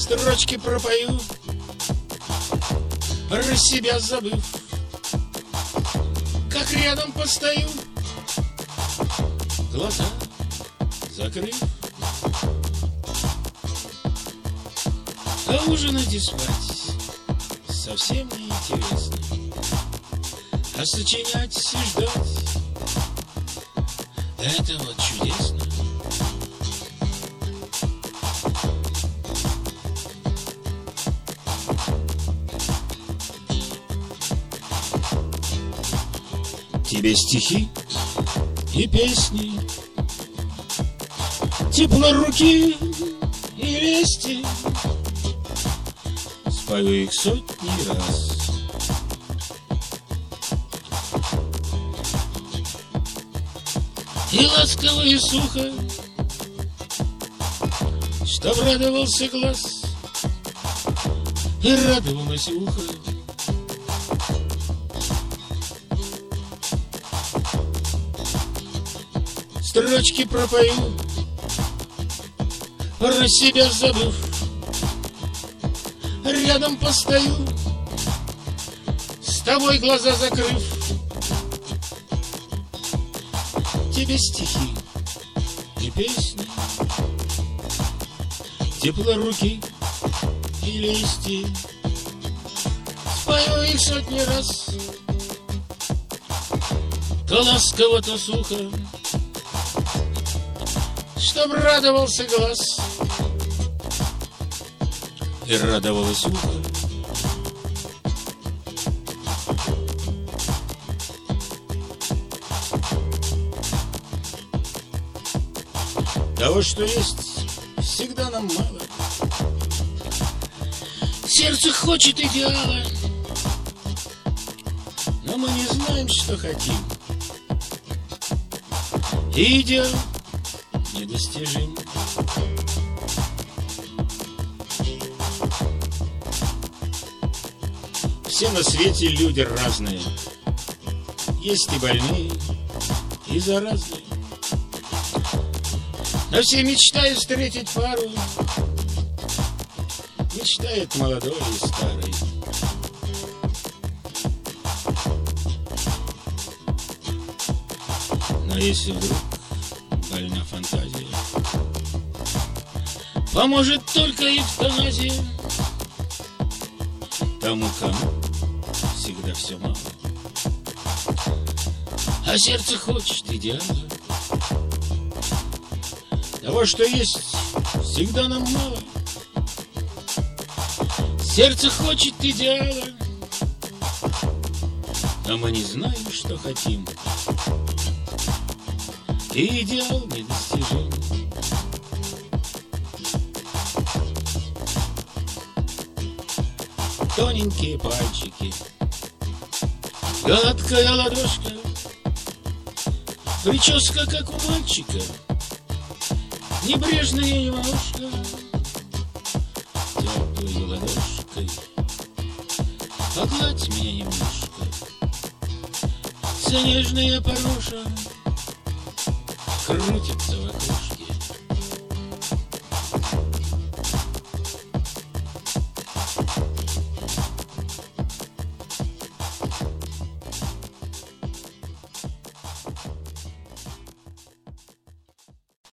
Строчки пропою, про себя забыв, как рядом постою, глаза закрыв. А ужинать и спать совсем не интересно, а сочинять и ждать — это вот чудесно. Тебе стихи и песни, тепло руки и лести, спою их сотни раз. И ласково и сухо, чтоб радовался глаз и радовалось ухо. Строчки пропою, про себя забыв, рядом постою, с тобой глаза закрыв. Тебе стихи и песни, тепло руки и листья, спою их сотни раз. То ласково, то сухо, чтоб радовался глаз и радовалось ухо. Того, что есть, всегда нам мало. Сердце хочет идеала, но мы не знаем, что хотим. И идеал недостижим. Все на свете люди разные, есть и больные, и заразные. Но все мечтают встретить пару, мечтает молодой и старый. Но если вдруг больна фантазия, поможет только эвтаназия. Тому, кому всегда все мало, а сердце хочет идеала. Того, что есть, всегда нам мало. Сердце хочет идеала, но мы не знаем, что хотим. И идеал недостижим. Тоненькие пальчики, гладкая ладошка, прическа, как у мальчика, небрежная немножко, теплой ладошкой погладь меня немножко. Вся нежная пороша крутится в окошко.